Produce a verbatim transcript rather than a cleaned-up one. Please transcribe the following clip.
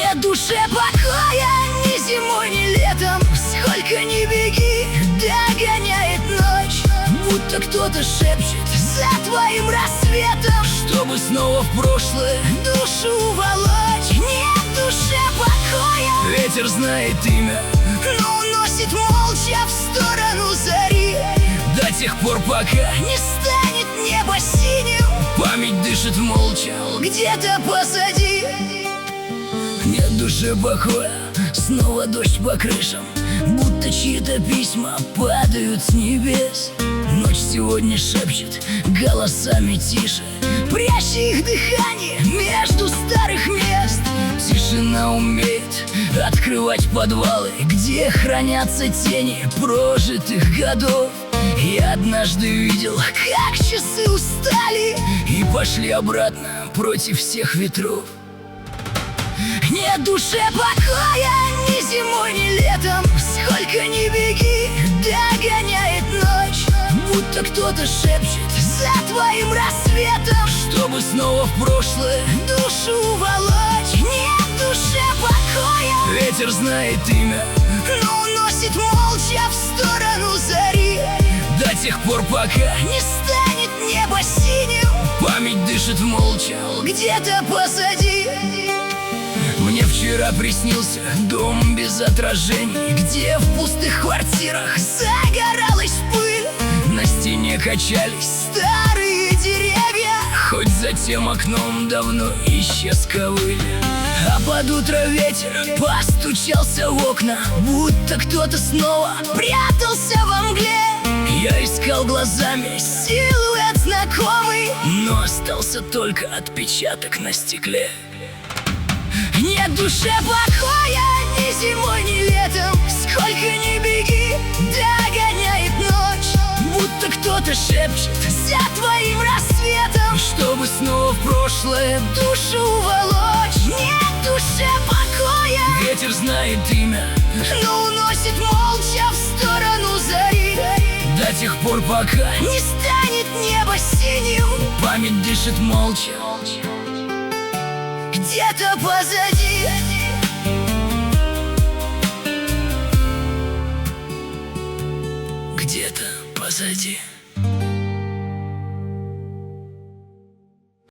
Нет душе покоя ни зимой, ни летом. Сколько ни беги, догоняет ночь. Будто кто-то шепчет за твоим рассветом, чтобы снова в прошлое душу уволочь. Нет душе покоя. Ветер знает имя, но уносит молча в сторону зари. до тех пор, пока не станет небо синим. память дышит молча где-то позади. Нет душе покоя, снова дождь по крышам, будто чьи-то письма падают с небес. Ночь сегодня шепчет голосами тише, пряча их дыхание между старых мест. Тишина умеет открывать подвалы, где хранятся тени прожитых годов. Я однажды видел, как часы устали и пошли обратно против всех ветров. Нет душе покоя ни зимой, ни летом. Сколько ни беги, догоняет ночь. Будто кто-то шепчет за твоим рассветом, чтобы снова в прошлое душу уволочь. Нет душе покоя. Ветер знает имя, но уносит молча в сторону зари. до тех пор, пока не станет небо синим. память дышит молча где-то позади. Мне вчера приснился дом без отражений, где в пустых квартирах загоралась пыль. на стене качались старые деревья, хоть за тем окном давно исчез ковыль. А под утро ветер постучался в окна, будто кто-то снова прятался во мгле. Я искал глазами силуэт знакомый, но остался только отпечаток на стекле. Нет душе покоя ни зимой, ни летом. Сколько ни беги, догоняет ночь. Будто кто-то шепчет за твоим рассветом, чтобы снова в прошлое душу уволочь. Нет душе покоя. Ветер знает имя, но уносит молча в сторону зари. до тех пор, пока не станет небо синим. память дышит молча где-то позади. где-то позади.